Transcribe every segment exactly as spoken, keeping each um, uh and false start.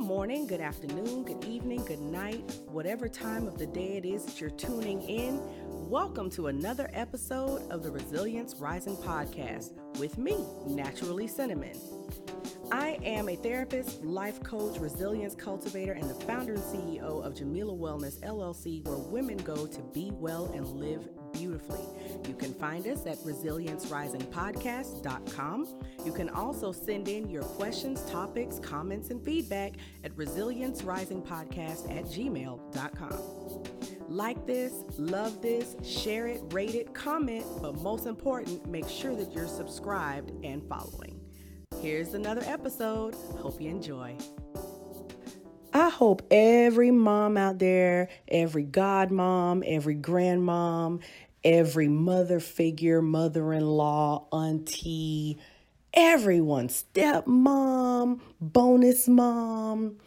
morning, good afternoon, good evening, good night, whatever time of the day it is that you're tuning in. Welcome to another episode of the Resilience Rising Podcast with me, Naturally Cinnamon. I am a therapist, life coach, resilience cultivator, and the founder and C E O of Jamila Wellness, L L C, where women go to be well and live beautifully. You can find us at resilience rising podcast dot com. You can also send in your questions, topics, comments, and feedback at resilience rising podcast at gmail dot com. Like this, love this, share it, rate it, comment, but most important, make sure that you're subscribed and following. Here's another episode. Hope you enjoy. I hope every mom out there, every godmom, every grandmom, every mother figure, mother-in-law, auntie, everyone, stepmom, bonus mom,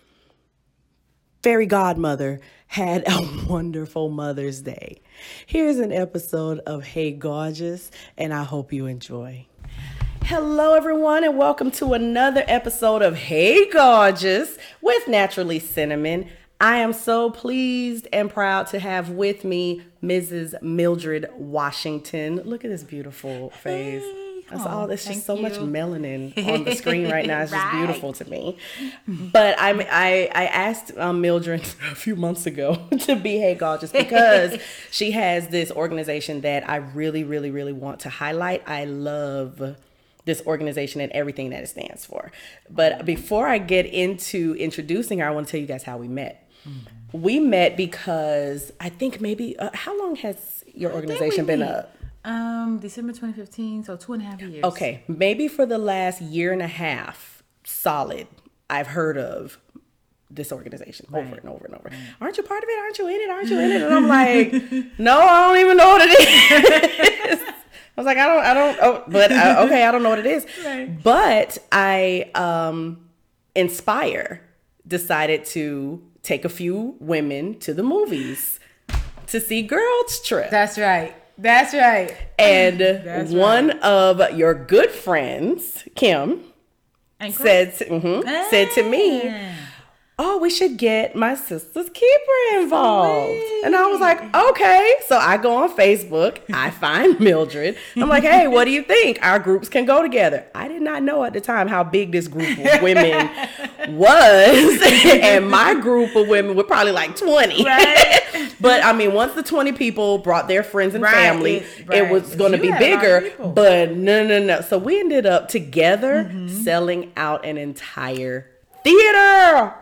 fairy godmother had a wonderful Mother's Day. Here's an episode of Hey Gorgeous, and I hope you enjoy. Hello, everyone, and welcome to another episode of Hey Gorgeous with Naturally Cinnamon. I am so pleased and proud to have with me Missus Mildred Washington. Look at this beautiful face. Hey. That's Oh, all. There's just so you. much melanin on the screen right now. It's just Right. beautiful to me. But I'm, I I asked um, Mildred a few months ago to be Hey Gorgeous because she has this organization that I really, really, really want to highlight. I love this organization and everything that it stands for. But before I get into introducing her, I want to tell you guys how we met. Mm-hmm. We met because I think maybe, uh, how long has your organization been met. up? Um, December twenty fifteen, so two and a half years. Okay, maybe for the last year and a half, solid, I've heard of this organization Right. over and over and over. Right. Aren't you part of it? Aren't you in it? Aren't you in it? And I'm like, no, I don't even know what it is. I was like, I don't, I don't, oh, but uh, okay, I don't know what it is. Right. But I, um, Inspire decided to take a few women to the movies to see Girls Trip. That's right. That's right. And That's one right. of your good friends, Kim, And said, to, mm-hmm, ah. said to me, oh, we should get my sister's keeper involved. Sweet. And I was like, okay. So I go on Facebook. I find Mildred. I'm like, hey, what do you think? Our groups can go together. I did not know at the time how big this group of women was. And my group of women were probably like twenty. Right. But I mean, once the twenty people brought their friends and right. family, it, right. it was going to be bigger. But no, no, no. So we ended up together mm-hmm. selling out an entire theater.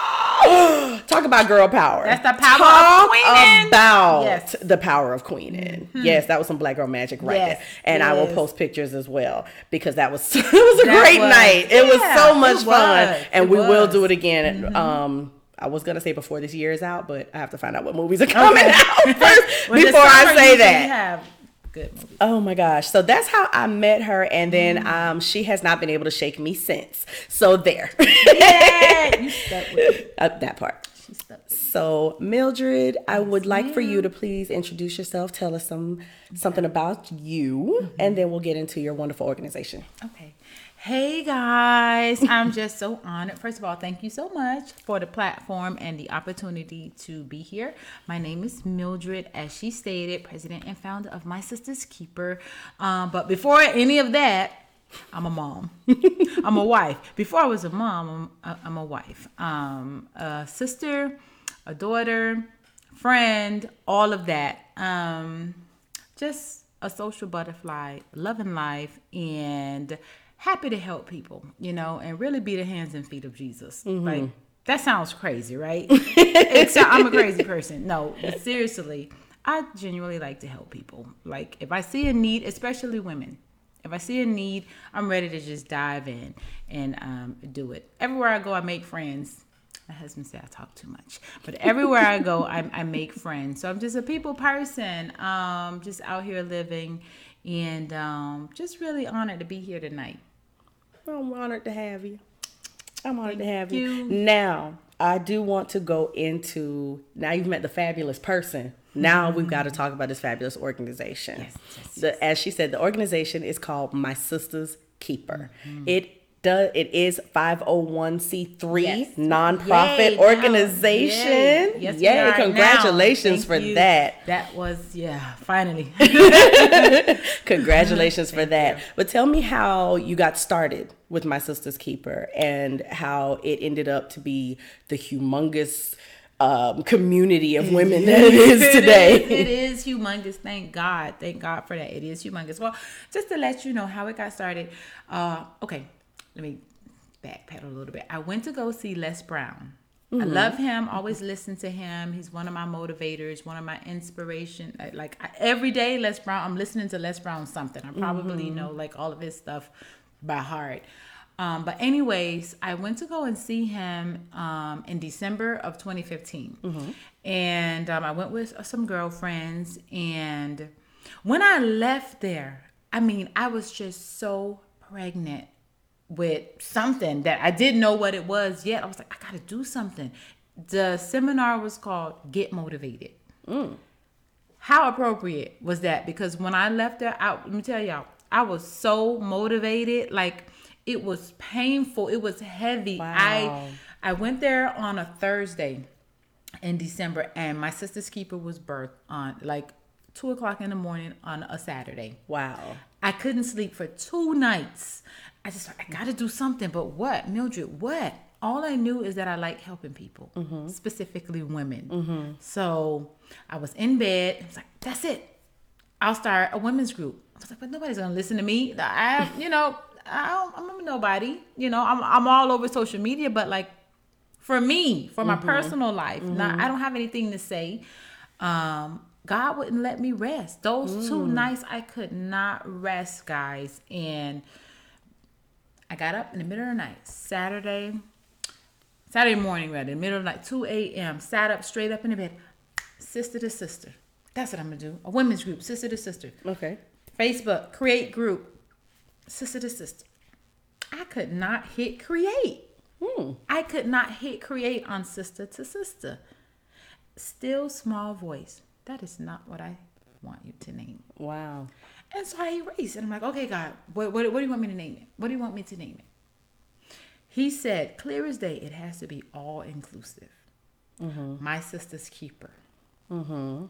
Talk about girl power. That's the power Talk of queening. about yes. the power of queening. Mm-hmm. Yes, that was some black girl magic right yes. there. And yes. I will post pictures as well because that was it was a that great was, night. Yeah, it was so much fun, was. And it we was. will do it again. Mm-hmm. Um, I was gonna say before this year is out, but I have to find out what movies are coming okay. out first well, before I say that. Have good movies. Oh my gosh. So that's how I met her. And then mm. um, she has not been able to shake me since. So there. Yeah. You stuck with me. Uh, that part. She stuck with me. So Mildred, I would like yeah. for you to please introduce yourself. Tell us some something about you. Mm-hmm. And then we'll get into your wonderful organization. Okay. Hey guys, I'm just so honored. First of all, thank you so much for the platform and the opportunity to be here. My name is Mildred, as she stated, president and founder of My Sister's Keeper. Um, but before any of that, I'm a mom. I'm a wife. Before I was a mom, I'm, I'm a wife. Um, a sister, a daughter, friend, all of that. Um, just a social butterfly, loving life, and happy to help people, you know, and really be the hands and feet of Jesus. Mm-hmm. Like, that sounds crazy, right? It's, I'm a crazy person. No, but seriously, I genuinely like to help people. Like, if I see a need, especially women, if I see a need, I'm ready to just dive in and um, do it. Everywhere I go, I make friends. My husband said I talk too much. But everywhere I go, I, I make friends. So I'm just a people person, um, just out here living, and um, just really honored to be here tonight. I'm honored to have you. I'm honored Thank to have you. you. Now, I do want to go into, now you've met the fabulous person. Now mm-hmm. we've got to talk about this fabulous organization. Yes, yes, yes. The, as she said, the organization is called My Sister's Keeper. Mm-hmm. It does it is five oh one c three Yes. nonprofit Yay, now. organization. Yay. Yes, we Yay, are congratulations now. for you. that. That was, yeah, finally. Congratulations for Thank that. you. But tell me how you got started with My Sister's Keeper and how it ended up to be the humongous um, community of women that it is today. It is, it is humongous. Thank God. Thank God for that. It is humongous. Well, just to let you know how it got started. Uh, okay, let me backpedal a little bit. I went to go see Les Brown. Mm-hmm. I love him. Always listen to him. He's one of my motivators, one of my inspiration. Like I, every day, Les Brown. I'm listening to Les Brown something. I probably mm-hmm. know like all of his stuff by heart. Um, but anyways, I went to go and see him um, in December of twenty fifteen. Mm-hmm. And um, I went with some girlfriends. And when I left there, I mean, I was just so pregnant with something that I didn't know what it was yet. I was like, I got to do something. The seminar was called Get Motivated. Mm. How appropriate was that? Because when I left there, I, let me tell y'all, I was so motivated. Like, it was painful. It was heavy. Wow. I I went there on a Thursday in December, and My Sister's Keeper was birthed on like two o'clock in the morning on a Saturday. Wow. I couldn't sleep for two nights. I just I gotta do something. But what, Mildred? What? All I knew is that I like helping people, mm-hmm. specifically women. Mm-hmm. So I was in bed. I was like, that's it. I'll start a women's group. I was like, but nobody's gonna listen to me. I, you know. I don't, I'm nobody, you know, I'm I'm all over social media, but like for me, for my mm-hmm. personal life, mm-hmm. not, I don't have anything to say. Um, God wouldn't let me rest. Those mm. two nights, I could not rest, guys. And I got up in the middle of the night, Saturday, Saturday morning, rather, in the middle of the night, two a.m., sat up, straight up in the bed, sister to sister. That's what I'm going to do. A women's group, sister to sister. Okay. Facebook, create group. Sister to sister. I could not hit create. Hmm. I could not hit create on sister to sister. Still small voice. That is not what I want you to name it. Wow. And so I erased it. I'm like, okay, God, what, what, what do you want me to name it? What do you want me to name it? He said, clear as day, it has to be all inclusive. Mm-hmm. My Sister's Keeper. Mm-hmm.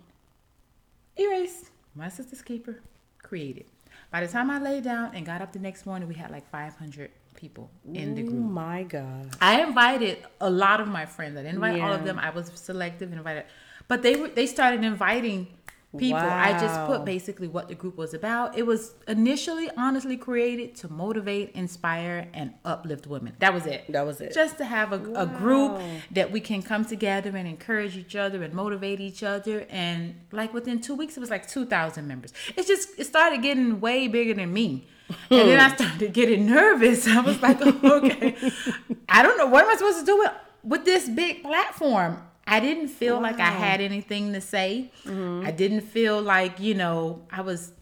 Erase. My Sister's Keeper. Created. By the time I laid down and got up the next morning, we had like five hundred people in the group. Oh my God. I invited a lot of my friends. I didn't invite yeah. all of them. I was selective and invited. But they were, they started inviting people. Wow. I just put basically what the group was about. It was initially honestly created to motivate, inspire, and uplift women. That was it. That was it. Just to have a, wow. a group that we can come together and encourage each other and motivate each other. And like within two weeks, it was like two thousand members. It's just, it started getting way bigger than me. And then I started getting nervous. I was like, oh, okay, I don't know. What am I supposed to do with, with this big platform? I didn't feel wow. like I had anything to say. Mm-hmm. I didn't feel like, you know, I was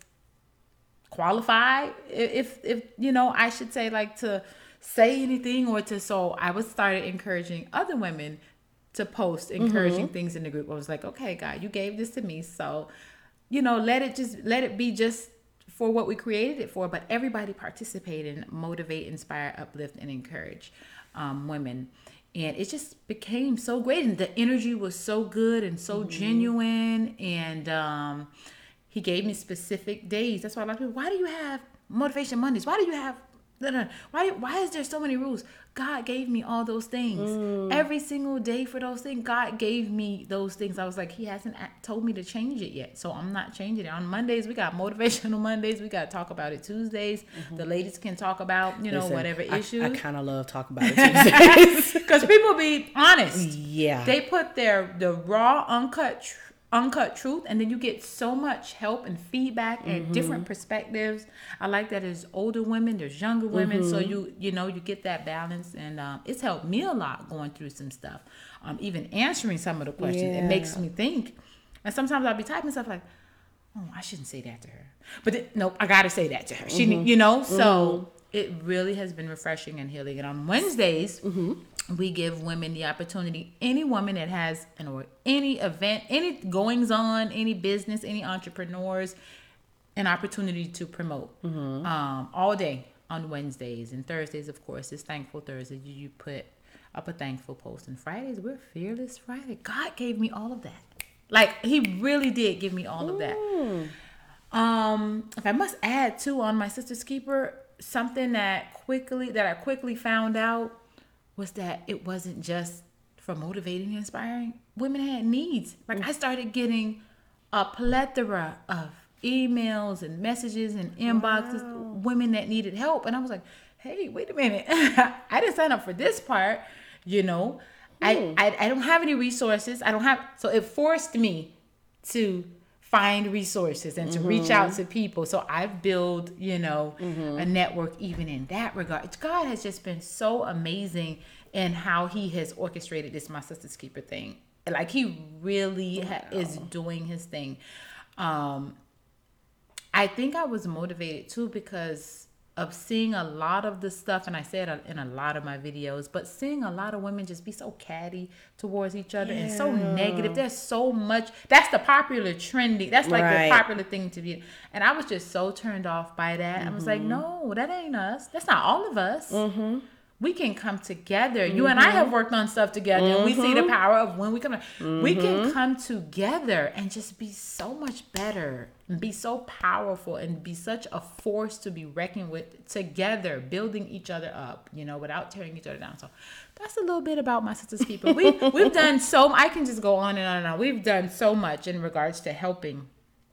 qualified, if, if, you know, I should say, like, to say anything or to, so I was started encouraging other women to post encouraging mm-hmm. things in the group. I was like, okay, God, you gave this to me. So, you know, let it just, let it be just for what we created it for. But everybody participated and motivate, inspire, uplift, and encourage um, women. And it just became so great. And the energy was so good and so mm-hmm. genuine. And um, he gave me specific days. That's why a lot of people, why do you have Motivation Mondays? Why do you have, why, why is there so many rules? God gave me all those things. Mm. Every single day for those things, God gave me those things. I was like, he hasn't told me to change it yet. So I'm not changing it. On Mondays, we got Motivational Mondays. We got to talk about it Tuesdays. Mm-hmm. The ladies can talk about, you know, Listen, whatever I, issues. I kind of love talking about it Tuesdays. Because people be honest. Yeah. They put their, the raw, uncut truth. Uncut truth, and then you get so much help and feedback and mm-hmm. different perspectives. I like that there's older women, there's younger women, mm-hmm. so you you know you get that balance, and um, it's helped me a lot going through some stuff. Um, even answering some of the questions, yeah. it makes me think. And sometimes I'll be typing stuff like, "Oh, I shouldn't say that to her," but th- nope, I gotta say that to her. She, mm-hmm. you know, so mm-hmm. it really has been refreshing and healing. And on Wednesdays. Mm-hmm. We give women the opportunity, any woman that has an or any event, any goings on, any business, any entrepreneurs, an opportunity to promote mm-hmm. um, all day, on Wednesdays, and Thursdays, of course, is Thankful Thursday. You, you put up a thankful post, and Fridays we're Fearless Friday. God gave me all of that. Like, he really did give me all of that. Mm. Um, if I must add too, on my Sister's Keeper, something that quickly that I quickly found out was that it wasn't just for motivating and inspiring. Women had needs. Like, I started getting a plethora of emails and messages and inboxes, wow. women that needed help, and I was like, hey, wait a minute, I didn't sign up for this part, you know. I, I I don't have any resources. I don't have, so it forced me to find resources and to mm-hmm. reach out to people. So I've built, you know, mm-hmm. a network even in that regard. God has just been so amazing in how he has orchestrated this My Sister's Keeper thing. Like, he really wow. ha- is doing his thing. Um, I think I was motivated too because of seeing a lot of the stuff, and I said in a lot of my videos, but seeing a lot of women just be so catty towards each other yeah. and so negative. There's so much. That's the popular trending. That's like right. the popular thing to be. And I was just so turned off by that. Mm-hmm. I was like, no, that ain't us. That's not all of us. Mm-hmm. We can come together. Mm-hmm. You and I have worked on stuff together, mm-hmm. and we see the power of when we come. Mm-hmm. We can come together and just be so much better, and be so powerful, and be such a force to be reckoned with together, building each other up, you know, without tearing each other down. So that's a little bit about My Sister's Keeper. We we've done so. I can just go on and on and on. We've done so much in regards to helping.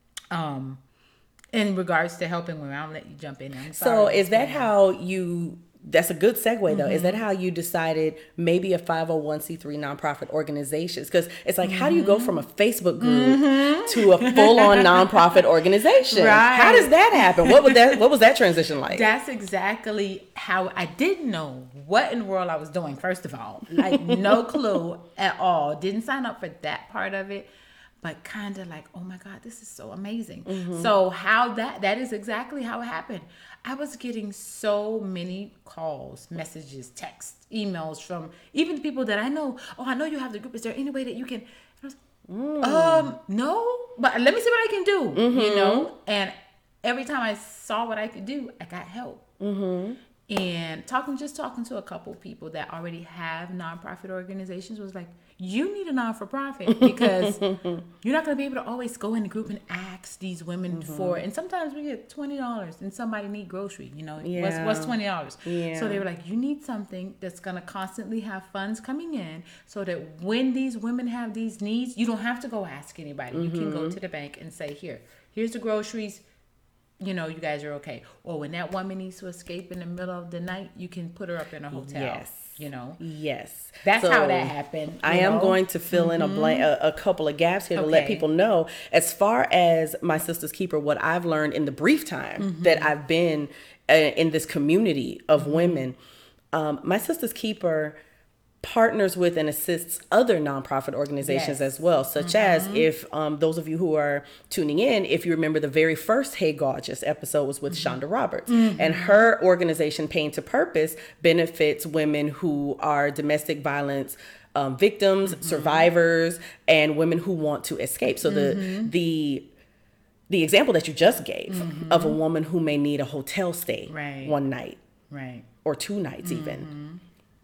Um, in regards to helping women, I'll let you jump in. I'm sorry. So is that how you? That's a good segue, though. Mm-hmm. Is that how you decided maybe a five oh one c three nonprofit organization? Because it's like, mm-hmm. how do you go from a Facebook group mm-hmm. to a full-on nonprofit organization? Right. How does that happen? What was that? What was that transition like? That's exactly how I didn't know what in the world I was doing. First of all, like no clue at all. Didn't sign up for that part of it. But kind of like, oh my God, this is so amazing. Mm-hmm. So how that, that is exactly how it happened. I was getting so many calls, messages, texts, emails from even people that I know. Oh, I know you have the group. Is there any way that you can? I was, mm. Um, no, but let me see what I can do, mm-hmm. you know? And every time I saw what I could do, I got help. Mm-hmm. And talking, just talking to a couple people that already have nonprofit organizations was like, you need a non-for-profit because you're not going to be able to always go in the group and ask these women mm-hmm. for, and sometimes we get twenty dollars and somebody need grocery, you know, yeah. what's, what's twenty dollars? Yeah. So they were like, you need something that's going to constantly have funds coming in so that when these women have these needs, you don't have to go ask anybody. Mm-hmm. You can go to the bank and say, here, here's the groceries. You know, you guys are okay. Or when that woman needs to escape in the middle of the night, you can put her up in a hotel. Yes. You know? Yes. That's so how that happened. I know? am going to fill in mm-hmm. a blank, a, a couple of gaps here to okay. let people know. As far as My Sister's Keeper, what I've learned in the brief time mm-hmm. that I've been uh, in this community of mm-hmm. women, um, My Sister's Keeper partners with and assists other nonprofit organizations yes. as well, such mm-hmm. as if um, those of you who are tuning in, if you remember the very first Hey Gorgeous episode was with mm-hmm. Shonda Roberts, mm-hmm. and her organization Pain to Purpose benefits women who are domestic violence um, victims, mm-hmm. survivors, and women who want to escape. So mm-hmm. the the the example that you just gave mm-hmm. of a woman who may need a hotel stay right. one night, right, or two nights mm-hmm. even.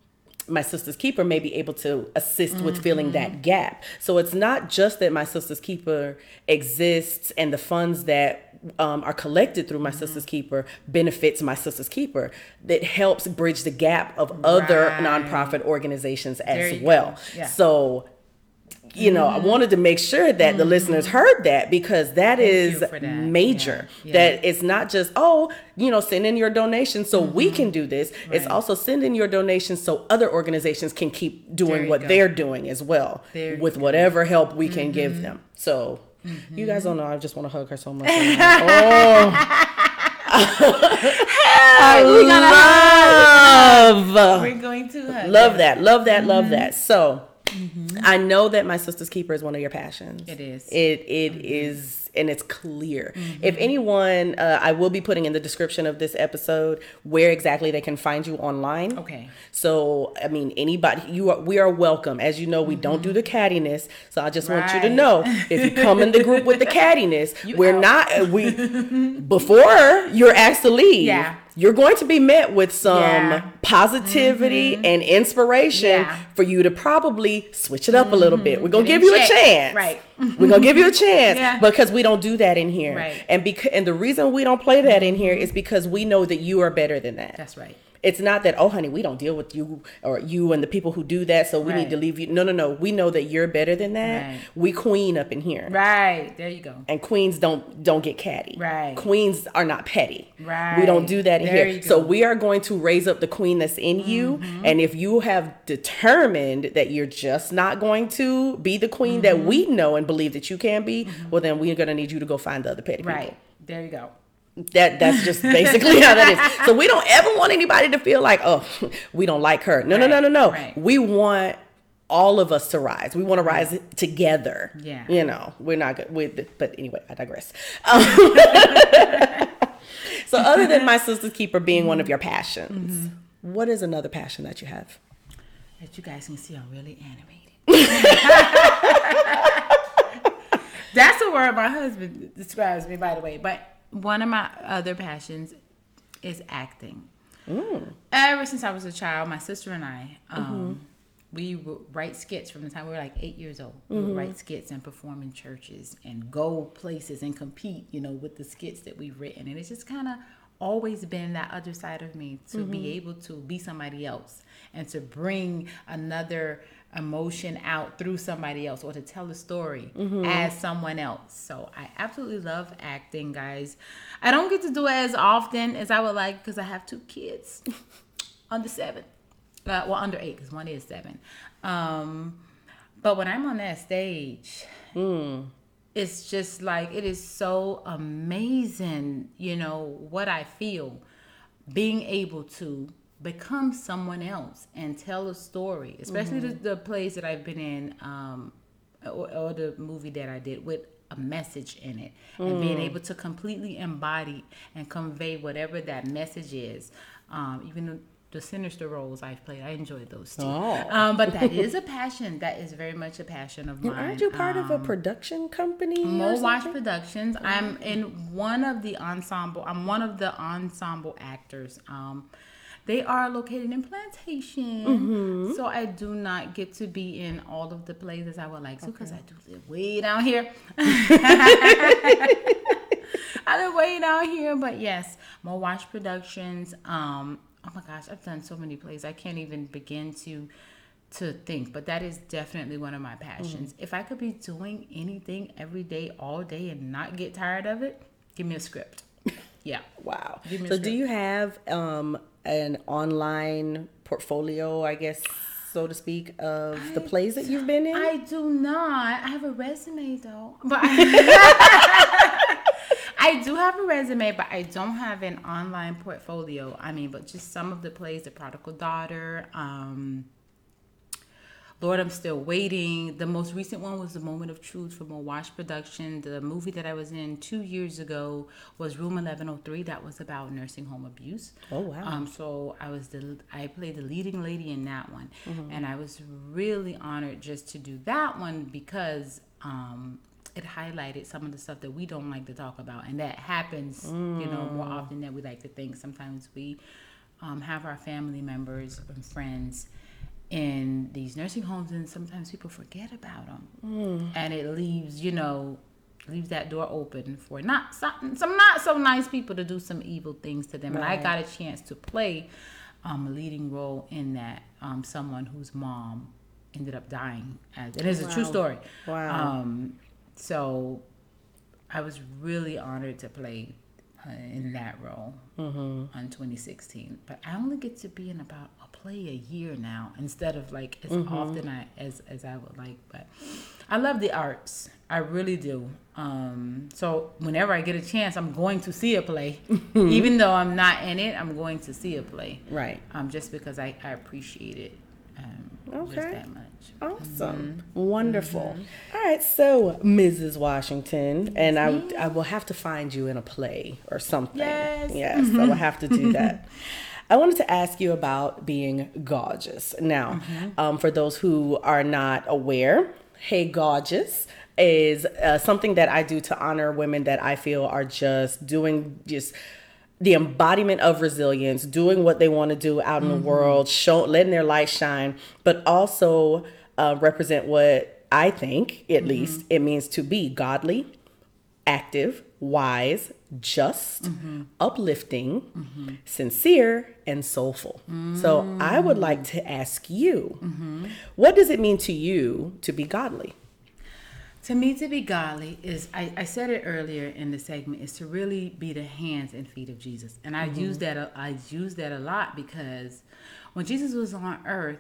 My Sister's Keeper may be able to assist mm-hmm. with filling that gap. So it's not just that My Sister's Keeper exists and the funds that um, are collected through My mm-hmm. Sister's Keeper benefits My Sister's Keeper. That helps bridge the gap of other right. nonprofit organizations as well. Yeah. So, you know, mm-hmm. I wanted to make sure that mm-hmm. the listeners heard that, because that Thank is that. major. Yeah. Yeah. That it's not just, oh, you know, send in your donation so mm-hmm. we can do this. Right. It's also send in your donations so other organizations can keep doing what go. they're doing as well there with whatever help we can mm-hmm. give them. So mm-hmm. you guys don't know, I just want to hug her so much. oh. I love. We're going to hug. Love that. Love that. Mm-hmm. Love that. So. Mm-hmm. I know that My Sister's Keeper is one of your passions. It is. It it mm-hmm. is and it's clear. Mm-hmm. If anyone, uh, I will be putting in the description of this episode where exactly they can find you online. Okay. So, I mean, anybody, you are, we are welcome. As you know, we mm-hmm. don't do the cattiness. So I just right. want you to know, if you come in the group with the cattiness, you we're out. not, we, before you're asked to leave, yeah. you're going to be met with some yeah. positivity mm-hmm. and inspiration yeah. for you to probably switch it up mm-hmm. a little bit. We're going to give you check. a chance. Right. We're going to give you a chance yeah. because we don't do that in here. Right. And because, and the reason we don't play that in here is because we know that you are better than that. That's right. It's not that, oh, honey, we don't deal with you or you and the people who do that, so we right. need to leave you. No, no, no. We know that you're better than that. Right. We queen up in here. Right. There you go. And queens don't don't get catty. Right. Queens are not petty. Right. We don't do that in there here. So we are going to raise up the queen that's in mm-hmm. you. And if you have determined that you're just not going to be the queen mm-hmm. that we know and believe that you can be, mm-hmm. well, then we're going to need you to go find the other petty people. Right. There you go. That that's just basically how that is. So we don't ever want anybody to feel like, oh, we don't like her. No, right, no, no, no, no. Right. We want all of us to rise. We want to rise together. Yeah. You know, we're not good with, but anyway, I digress. Um, so other than My Sister's Keeper being one of your passions, mm-hmm. what is another passion that you have? That you guys can see I'm really animated. That's a word my husband describes me, by the way. But one of my other passions is acting. Mm. Ever since I was a child, my sister and I, um, mm-hmm. we would write skits from the time we were like eight years old. Mm-hmm. We would write skits and perform in churches and go places and compete, you know, with the skits that we've written. And it's just kind of always been that other side of me to mm-hmm. be able to be somebody else and to bring another emotion out through somebody else or to tell a story mm-hmm. as someone else. So I absolutely love acting, guys. I don't get to do it as often as I would like because I have two kids under seven. Uh, well, under eight because one is seven. Um, but when I'm on that stage, mm. it's just like, it is so amazing, you know, what I feel being able to become someone else and tell a story, especially mm-hmm. the, the plays that I've been in, um, or, or the movie that I did with a message in it, mm. and being able to completely embody and convey whatever that message is. Um, even the, the sinister roles I've played, I enjoyed those too. Oh. Um, but that is a passion. That is very much a passion of mine. Aren't you part um, of a production company? Mo Watch Productions. Mm-hmm. I'm in one of the ensemble. I'm one of the ensemble actors. Um, They are located in Plantation, mm-hmm. so I do not get to be in all of the plays as I would like to because okay. I do live way down here. I live way down here, but yes, Mo Watch Productions. Um, oh my gosh, I've done so many plays. I can't even begin to to think, but that is definitely one of my passions. Mm-hmm. If I could be doing anything every day, all day, and not get tired of it, give me a script. Yeah. Wow. So do you have um, an online portfolio, I guess, so to speak, of I, the plays that you've been in? I do not. I have a resume, though. But I, I do have a resume, but I don't have an online portfolio. I mean, but just some of the plays, The Prodigal Daughter, um... Lord, I'm Still Waiting. The most recent one was The Moment of Truth from Mo Watch Production. The movie that I was in two years ago was Room eleven oh three. That was about nursing home abuse. Oh, wow. Um, so I was the I played the leading lady in that one. Mm-hmm. And I was really honored just to do that one because um, it highlighted some of the stuff that we don't like to talk about. And that happens, mm. you know, more often than we like to think. Sometimes we um, have our family members and friends in these nursing homes, and sometimes people forget about them, mm. and it leaves, you know, leaves that door open for not some, some not so nice people to do some evil things to them. Right. And I got a chance to play um, a leading role in that. Um, someone whose mom ended up dying, as, and it's wow. a true story. Wow. Um, so I was really honored to play uh, in that role mm-hmm. in twenty sixteen. But I only get to be in about a play a year now instead of like as mm-hmm. often I, as as I would like. But I love the arts. I really do. Um, so whenever I get a chance, I'm going to see a play. Even though I'm not in it, I'm going to see a play. Right. Um, just because I, I appreciate it. Um, Okay. Just that much. Awesome. Mm-hmm. Wonderful. Mm-hmm. All right. So, Missus Washington, yes, and I, I will have to find you in a play or something. Yes. Yes, mm-hmm. I will have to do that. I wanted to ask you about being gorgeous. Now, mm-hmm. um, for those who are not aware, Hey Gorgeous is uh, something that I do to honor women that I feel are just doing just the embodiment of resilience, doing what they want to do out in mm-hmm. the world, show, letting their light shine, but also uh, represent what I think, at mm-hmm. least, it means to be godly, active, wise, just, mm-hmm. uplifting, mm-hmm. sincere, and soulful. Mm-hmm. So I would like to ask you, mm-hmm. what does it mean to you to be godly? To me, to be godly is, I, I said it earlier in the segment, is to really be the hands and feet of Jesus. And I mm-hmm. use that a, I use that a lot because when Jesus was on earth,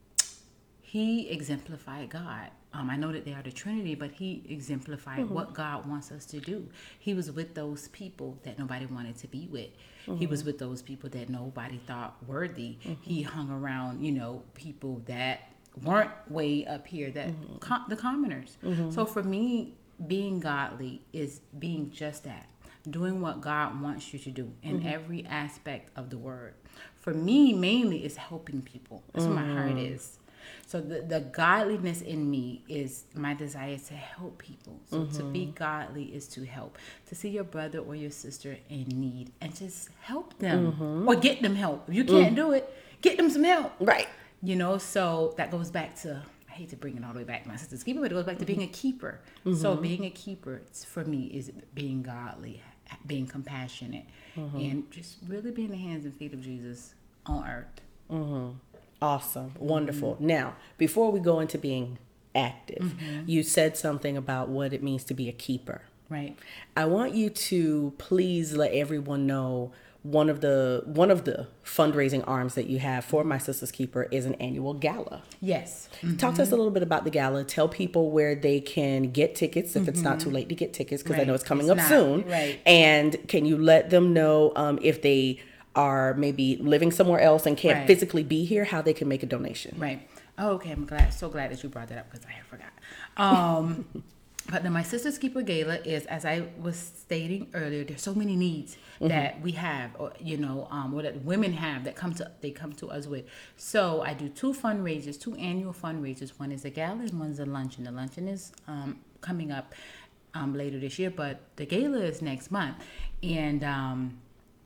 he exemplified God. Um, I know that they are the Trinity, but he exemplified mm-hmm. what God wants us to do. He was with those people that nobody wanted to be with. Mm-hmm. He was with those people that nobody thought worthy. Mm-hmm. He hung around, you know, people that weren't way up here, that mm-hmm. com- the commoners. Mm-hmm. So for me, being godly is being just that, doing what God wants you to do in mm-hmm. every aspect of the word. For me, mainly is helping people. That's mm-hmm. what my heart is. So the, the godliness in me is my desire to help people. So mm-hmm. to be godly is to help. To see your brother or your sister in need and just help them mm-hmm. or get them help. If you can't mm-hmm. do it, get them some help. Right. You know, so that goes back to, I hate to bring it all the way back to my sister's keeper, but it goes back to being a keeper. Mm-hmm. So being a keeper, for me, is being godly, being compassionate, mm-hmm. and just really being the hands and feet of Jesus on earth. Mm-hmm. Awesome. Wonderful. Mm-hmm. Now, before we go into being active, mm-hmm. you said something about what it means to be a keeper. Right. I want you to please let everyone know one of the one of the fundraising arms that you have for My Sister's Keeper is an annual gala. Yes. Mm-hmm. Talk to us a little bit about the gala. Tell people where they can get tickets if mm-hmm. it's not too late to get tickets, because right. I know it's coming it's up not. soon. Right. And can you let them know um, if they are maybe living somewhere else and can't right. physically be here, how they can make a donation? Right. Oh, okay. I'm glad, so glad that you brought that up because I forgot. Um, but the My Sister's Keeper Gala is, as I was stating earlier, there's so many needs mm-hmm. that we have, or, you know, um, or that women have that come to they come to us with. So I do two fundraisers, two annual fundraisers. One is a gala and one's a luncheon. The luncheon is um, coming up um, later this year, but the gala is next month, and um,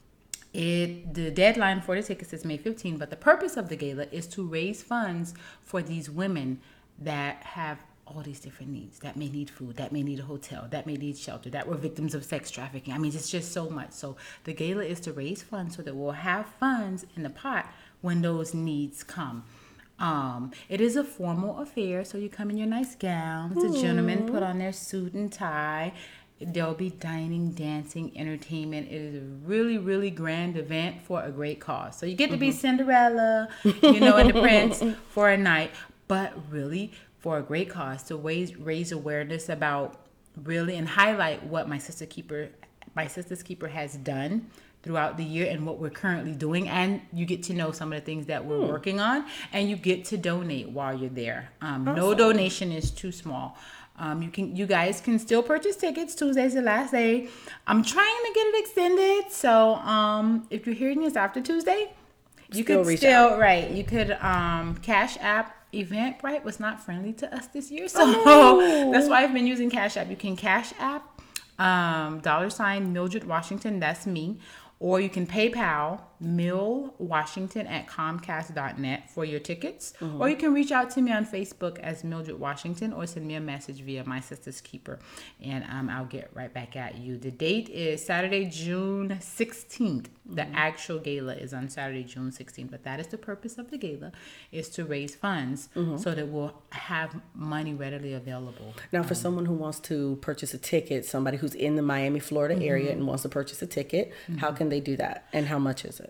It the deadline for the tickets is May fifteenth, but the purpose of the gala is to raise funds for these women that have all these different needs, that may need food, that may need a hotel, that may need shelter, that were victims of sex trafficking. I mean, it's just so much. So the gala is to raise funds so that we'll have funds in the pot when those needs come. Um, it is a formal affair, so you come in your nice gowns. The gentlemen put on their suit and tie. There'll be dining, dancing, entertainment. It is a really, really grand event for a great cause. So you get to be mm-hmm. Cinderella, you know, and the prince for a night, but really for a great cause, to raise raise awareness about really and highlight what My Sister Keeper, My Sister's Keeper has done throughout the year and what we're currently doing. And you get to know some of the things that we're hmm. working on, and you get to donate while you're there. Um, awesome. No donation is too small. Um, you can, you guys can still purchase tickets. Tuesday's the last day. I'm trying to get it extended. So, um, if you're hearing this after Tuesday, you still could still, out. right. You could, um, Cash App. Eventbrite was not friendly to us this year. So oh. that's why I've been using Cash App. You can Cash App, um, dollar sign Mildred Washington. That's me. Or you can PayPal Mill Washington at Comcast dot net for your tickets. Mm-hmm. Or you can reach out to me on Facebook as Mildred Washington, or send me a message via My Sister's Keeper, and um, I'll get right back at you. The date is Saturday, June sixteenth. Mm-hmm. The actual gala is on Saturday, June sixteenth, but that is the purpose of the gala, is to raise funds mm-hmm. so that we'll have money readily available. Now, for um, someone who wants to purchase a ticket, somebody who's in the Miami, Florida mm-hmm. area and wants to purchase a ticket, mm-hmm. how can they do that, and how much is it?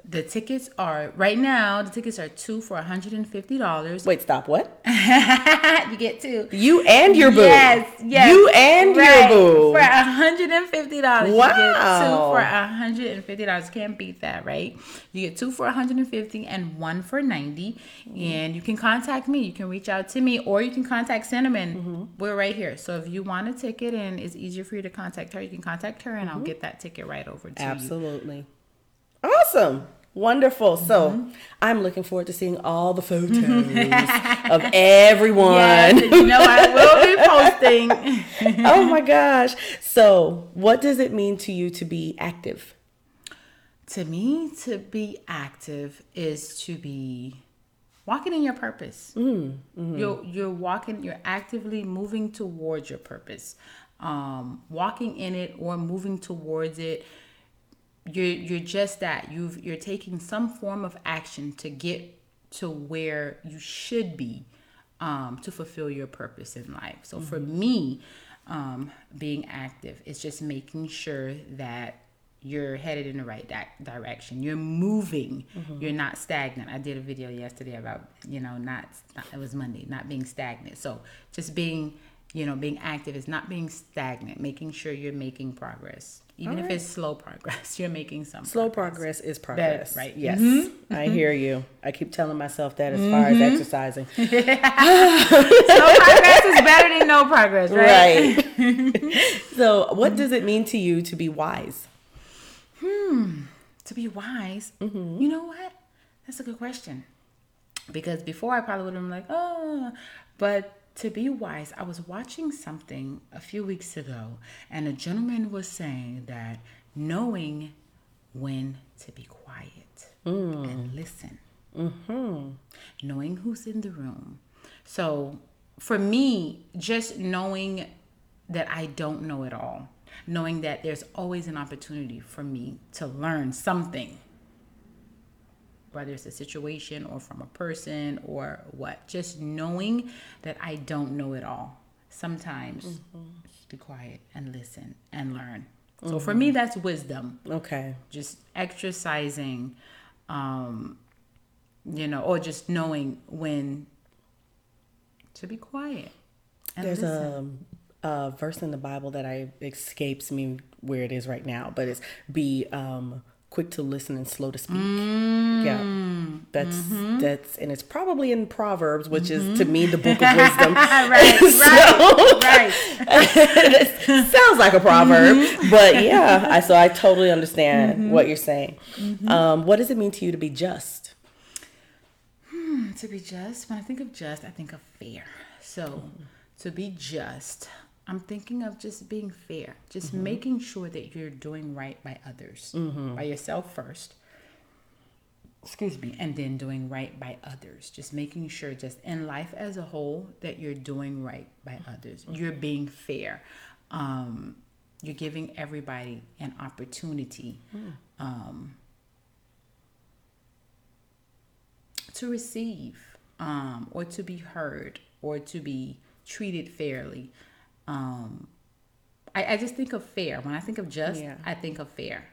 The tickets are, right now, the tickets are two for one hundred fifty dollars. Wait, stop, what? You get two. You and your boo. Yes, yes. You and right. your boo. For one hundred fifty dollars. Wow. You get two for one hundred fifty dollars. Can't beat that, right? You get two for one hundred fifty dollars and one for ninety dollars. And you can contact me. You can reach out to me, or you can contact Cinnamon. Mm-hmm. We're right here. So if you want a ticket and it's easier for you to contact her, you can contact her and mm-hmm. I'll get that ticket right over to Absolutely. you. Absolutely. Awesome. Wonderful. So mm-hmm. I'm looking forward to seeing all the photos of everyone. Yes, you know I will be posting. Oh my gosh. So what does it mean to you to be active? To me, to be active is to be walking in your purpose. Mm-hmm. You're, you're walking, you're actively moving towards your purpose. Um, walking in it or moving towards it. You're you're just that. You've you're taking some form of action to get to where you should be, um, to fulfill your purpose in life. So mm-hmm. for me, um, being active is just making sure that you're headed in the right di- direction. You're moving. Mm-hmm. You're not stagnant. I did a video yesterday about, you know, not, not it was Monday, not being stagnant. So just being, you know, being active is not being stagnant, making sure you're making progress. Even right. if it's slow progress, you're making some Slow progress. progress is progress. That, right. Yes. Mm-hmm. I hear you. I keep telling myself that as mm-hmm. far as exercising. Slow progress is better than no progress, right? Right. So what does it mean to you to be wise? Hmm. To be wise? Mm-hmm. You know what? That's a good question. Because before I probably would have been like, oh, but to be wise, I was watching something a few weeks ago, and a gentleman was saying that knowing when to be quiet mm. and listen, mm-hmm. knowing who's in the room. So for me, just knowing that I don't know it all, knowing that there's always an opportunity for me to learn something, whether it's a situation or from a person or what, just knowing that I don't know it all. Sometimes mm-hmm. just be quiet and listen and learn. Mm-hmm. So for me, that's wisdom. Okay. Just exercising, um, you know, or just knowing when to be quiet and There's listen. a, a verse in the Bible that I escapes me where it is right now, but it's be um, quick to listen and slow to speak. Mm. Yeah, that's mm-hmm. that's, and it's probably in Proverbs, which mm-hmm. is to me the book of wisdom. right, so, right, right. Sounds like a proverb, mm-hmm. but yeah, I so I totally understand mm-hmm. what you're saying. Mm-hmm. Um, what does it mean to you to be just? Hmm, to be just, when I think of just, I think of fair. So mm-hmm. to be just, I'm thinking of just being fair, just mm-hmm. making sure that you're doing right by others, mm-hmm. by yourself first, excuse me, and then doing right by others. Just making sure, just in life as a whole, that you're doing right by others. Mm-hmm. You're being fair. Um, you're giving everybody an opportunity mm. um, to receive um, or to be heard or to be treated fairly. Um, I, I just think of fair. When I think of just, yeah. I think of fair.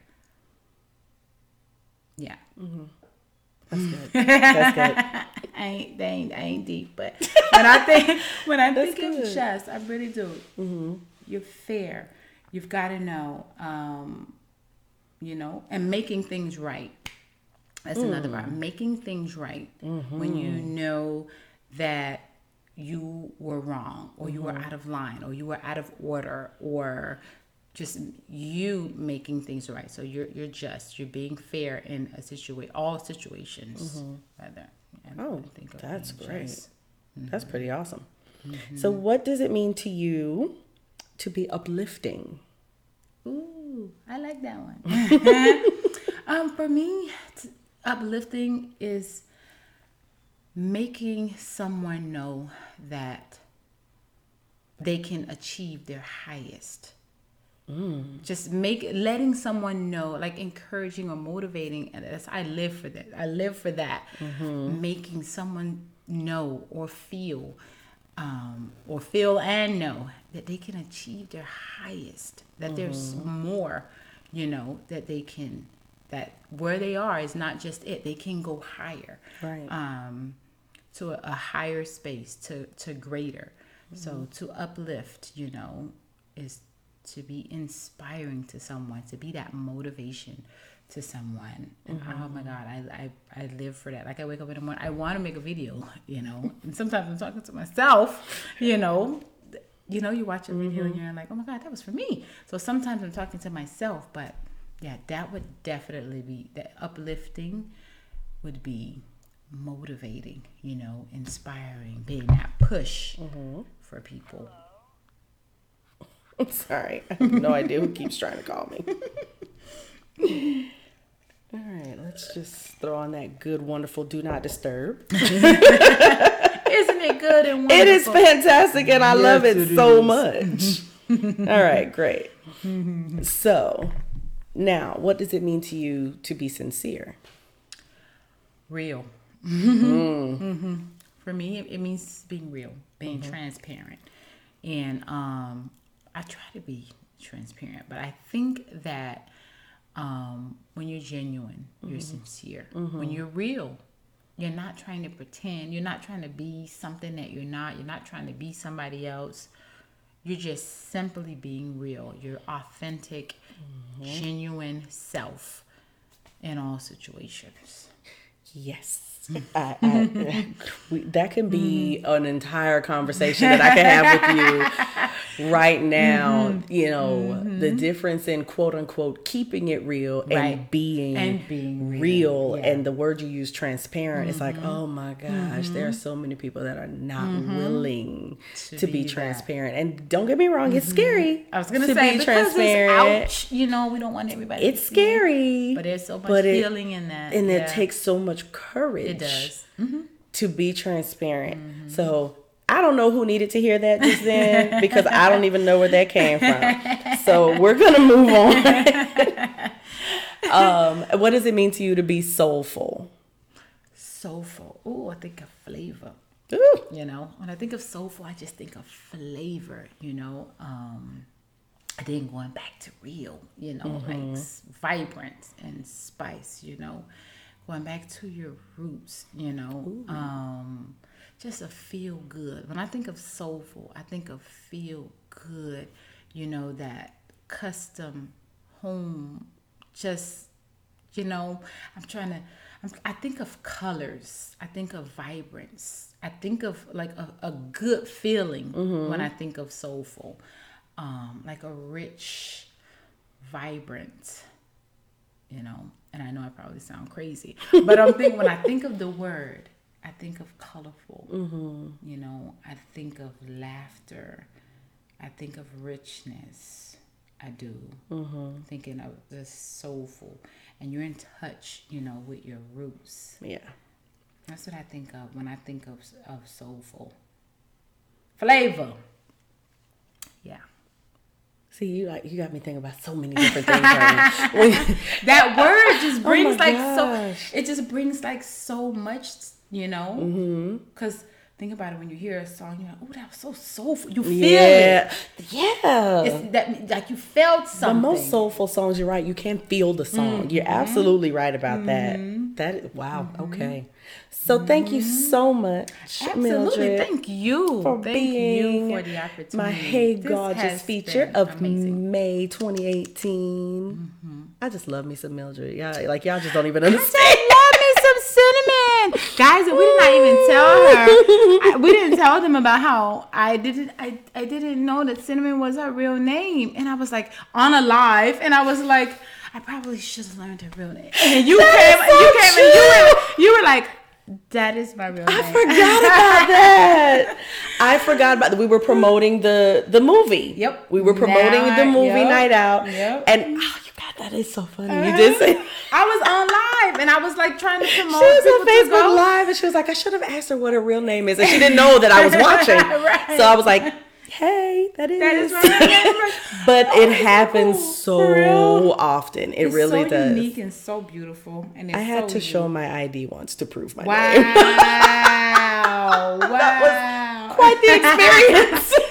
Yeah. Mm-hmm. That's good. That's good. I ain't, they ain't, I ain't deep, but when I think, when I think good. of just, I really do. Mm-hmm. You're fair. You've got to know, um, you know, and making things right. That's mm. another part. Making things right. Mm-hmm. When you know that you were wrong, or you mm-hmm. were out of line, or you were out of order, or just you making things right. So you're you're just, you're being fair in a situation, all situations. Mm-hmm. Rather, and oh, think of that's great. Mm-hmm. That's pretty awesome. Mm-hmm. So what does it mean to you to be uplifting? Ooh, I like that one. um, for me, t- uplifting is making someone know that they can achieve their highest. Mm. Just make letting someone know, like encouraging or motivating, and that's, I live for that. I live for that. Mm-hmm. Making someone know or feel, um, or feel and know that they can achieve their highest. That mm-hmm. there's more, you know, that they can that where they are is not just it. They can go higher, right? Um, to a, a higher space, to to greater. Mm-hmm. So to uplift, you know, is to be inspiring to someone, to be that motivation to someone. And mm-hmm. oh my God, I, I I live for that. Like I wake up in the morning, I want to make a video, you know. And sometimes I'm talking to myself, you know. You know, you watch a video mm-hmm. and you're like, oh my God, that was for me. So sometimes I'm talking to myself, but yeah, that would definitely be, that uplifting would be motivating, you know, inspiring, being that push mm-hmm. for people. I'm sorry. I have no idea who keeps trying to call me. All right, let's just throw on that good, wonderful Do Not Disturb. Isn't it good and wonderful? It is fantastic, and I yes, love it, it so is. much. All right, great. So, now, what does it mean to you to be sincere? Real. Mm. Mm-hmm. For me, it, it means being real, being mm-hmm. transparent. And um, I try to be transparent, but I think that um, when you're genuine, mm-hmm. you're sincere. Mm-hmm. When you're real, you're not trying to pretend. You're not trying to be something that you're not. You're not trying to be somebody else. You're just simply being real. Your authentic, mm-hmm. genuine self in all situations. Yes. I, I, we, that can be an entire conversation that I can have with you right now. Mm-hmm. You know, mm-hmm. the difference in quote unquote keeping it real right. and being and being real, real. Yeah. And the word you use, transparent. Mm-hmm. It's like, oh my gosh, mm-hmm. there are so many people that are not mm-hmm. willing to, to be, be transparent. And don't get me wrong, mm-hmm. it's scary. I was gonna to say be because transparent. It's ouch. You know, we don't want everybody. It's to scary, it, but there's so much healing it, in that, and yeah. it takes so much courage. It does. Mm-hmm. To be transparent. Mm-hmm. So I don't know who needed to hear that just then because I don't even know where that came from. So we're going to move on. um, what does it mean to you to be soulful? Soulful. Ooh, I think of flavor. Ooh. You know, when I think of soulful, I just think of flavor, you know. Um, then going back to real, you know, mm-hmm. like vibrant and spice, you know. Going back to your roots, you know, um, just a feel good. When I think of soulful, I think of feel good, you know, that custom home, just, you know, I'm trying to, I'm, I think of colors. I think of vibrance. I think of like a, a good feeling mm-hmm. when I think of soulful, um, like a rich, vibrant, you know. And I know I probably sound crazy, but I'm thinking when I think of the word, I think of colorful. Mm-hmm. You know, I think of laughter. I think of richness. I do. Mm-hmm. Thinking of the soulful, and you're in touch, you know, with your roots. Yeah, that's what I think of when I think of of soulful. Flavor. Yeah. See, you like you got me thinking about so many different things right now. That word just brings oh like gosh. so. It just brings like so much, you know. Because mm-hmm. think about it, when you hear a song, you're like, "Oh, that was so soulful." You feel yeah. it. Yeah. It's that like you felt something. The most soulful songs, you're right. You can feel the song. Mm-hmm. You're absolutely right about mm-hmm. that. That is, wow. Mm-hmm. Okay. So mm-hmm. thank you so much, Absolutely. Mildred. Thank you for thank being you for the opportunity. My Hey this Gorgeous feature of amazing. May twenty eighteen. Mm-hmm. I just love me some Mildred. Yeah, like y'all just don't even understand. Love me some cinnamon, guys. And we did not even tell her. I, we didn't tell them about how I didn't. I I didn't know that Cinnamon was her real name, and I was like on a live, and I was like, I probably should have learned her real name. And you that came, so you came, true. and you were, you were like, that is my real name. I forgot about that. I forgot about that. We were promoting the the movie. Yep. We were promoting now the movie I, yep, Night Out. Yep. And oh, you got that is so funny. Uh-huh. You did say I was on live and I was like trying to promote. She was on Facebook Live and she was like, I should have asked her what her real name is, and she didn't know that I was watching. Right. So I was like, hey, that is. That is right. But oh, it happens so, so often. It it's really so does. Unique and so beautiful. And it's I had so to unique. show my I D once to prove my wow. name. Wow! Wow! That was quite the experience.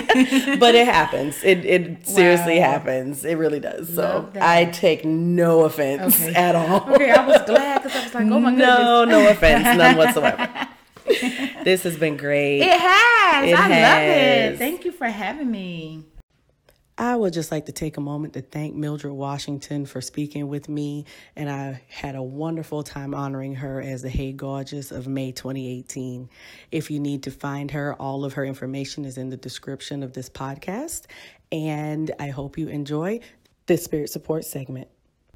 But it happens. It it seriously Wow. happens. It really does. So Love that. I take no offense Okay. at all. Okay, I was glad because I was like, oh my goodness. No, no offense, none whatsoever. This has been great. It has. It I love has. it. Thank you for having me. I would just like to take a moment to thank Mildred Washington for speaking with me, and I had a wonderful time honoring her as the Hey Gorgeous of May twenty eighteen. If you need to find her, all of her information is in the description of this podcast, and I hope you enjoy this Spirit Support segment.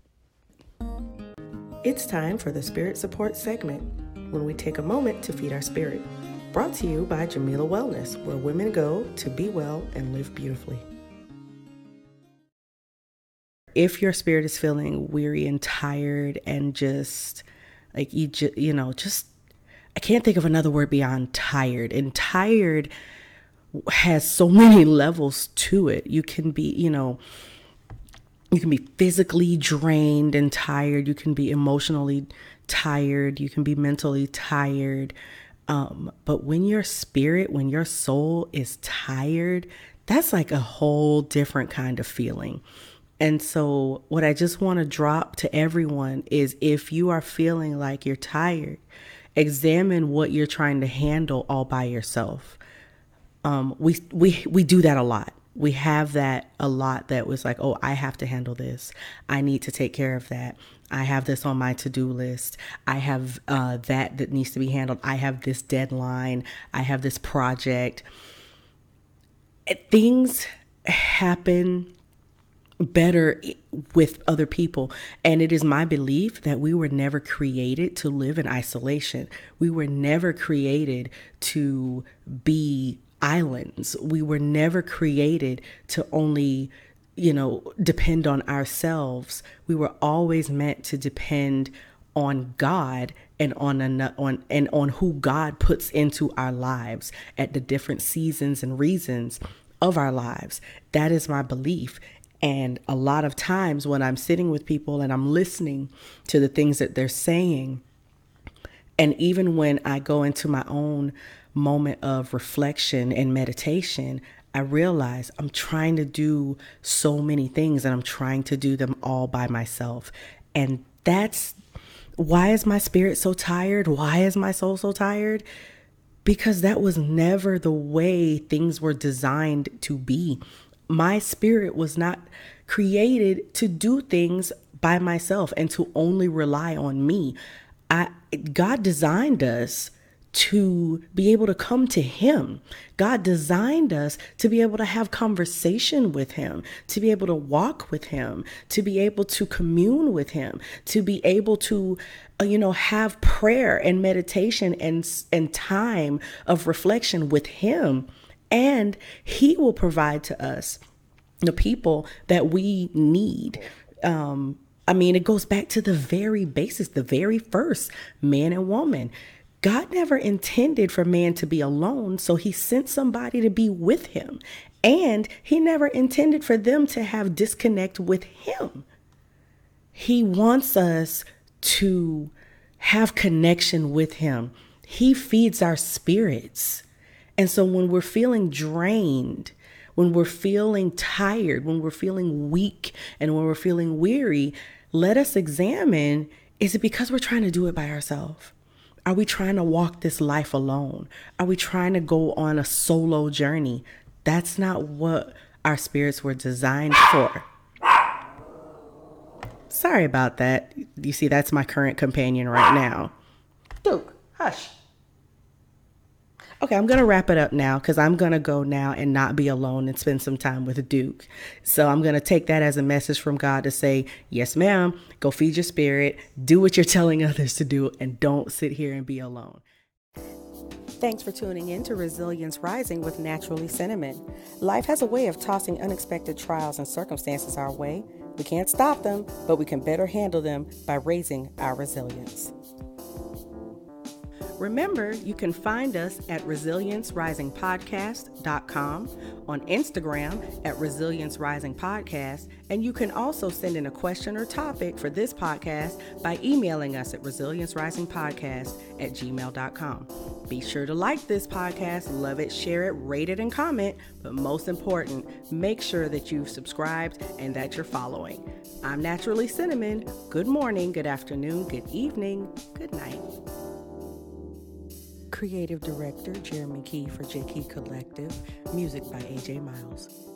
It's time for the Spirit Support segment, when we take a moment to feed our spirit. Brought to you by Jamila Wellness, where women go to be well and live beautifully. If your spirit is feeling weary and tired and just like you, ju- you know, just, I can't think of another word beyond tired. And tired has so many levels to it. You can be, you know, you can be physically drained and tired. You can be emotionally tired. You can be mentally tired. Um, but when your spirit, when your soul is tired, that's like a whole different kind of feeling. And so what I just want to drop to everyone is, if you are feeling like you're tired, examine what you're trying to handle all by yourself. Um, we, we, we do that a lot. We have that a lot, that was like, oh, I have to handle this. I need to take care of that. I have this on my to-do list. I have uh, that that needs to be handled. I have this deadline. I have this project. Things happen better with other people. And it is my belief that we were never created to live in isolation. We were never created to be islands. We were never created to only, you know, depend on ourselves. We were always meant to depend on God and on an, on and on who God puts into our lives at the different seasons and reasons of our lives. That is my belief. And a lot of times when I'm sitting with people and I'm listening to the things that they're saying, and even when I go into my own moment of reflection and meditation, I realize I'm trying to do so many things, and I'm trying to do them all by myself. And that's why is my spirit so tired? Why is my soul so tired? Because that was never the way things were designed to be. My spirit was not created to do things by myself and to only rely on me. I, God designed us to be able to come to him. God designed us to be able to have conversation with him, to be able to walk with him, to be able to commune with him, to be able to, uh, you know, have prayer and meditation and, and time of reflection with him. And he will provide to us the people that we need. Um, I mean, it goes back to the very basics, the very first, man and woman. God never intended for man to be alone, so he sent somebody to be with him. And he never intended for them to have disconnect with him. He wants us to have connection with him. He feeds our spirits. And so when we're feeling drained, when we're feeling tired, when we're feeling weak, and when we're feeling weary, let us examine, is it because we're trying to do it by ourselves? Are we trying to walk this life alone? Are we trying to go on a solo journey? That's not what our spirits were designed for. Sorry about that. You see, that's my current companion right now. Duke, hush. Okay, I'm going to wrap it up now because I'm going to go now and not be alone and spend some time with Duke. So I'm going to take that as a message from God to say, yes, ma'am, go feed your spirit, do what you're telling others to do, and don't sit here and be alone. Thanks for tuning in to Resilience Rising with Naturally Cinnamon. Life has a way of tossing unexpected trials and circumstances our way. We can't stop them, but we can better handle them by raising our resilience. Remember, you can find us at resilience rising podcast dot com, on Instagram at Resilience Rising Podcast, and you can also send in a question or topic for this podcast by emailing us at resilience rising podcast at gmail dot com. Be sure to like this podcast, love it, share it, rate it, and comment, but most important, make sure that you've subscribed and that you're following. I'm Naturally Cinnamon. Good morning, good afternoon, good evening, good night. Creative Director Jeremy Key for J Key Collective. Music by A J Miles.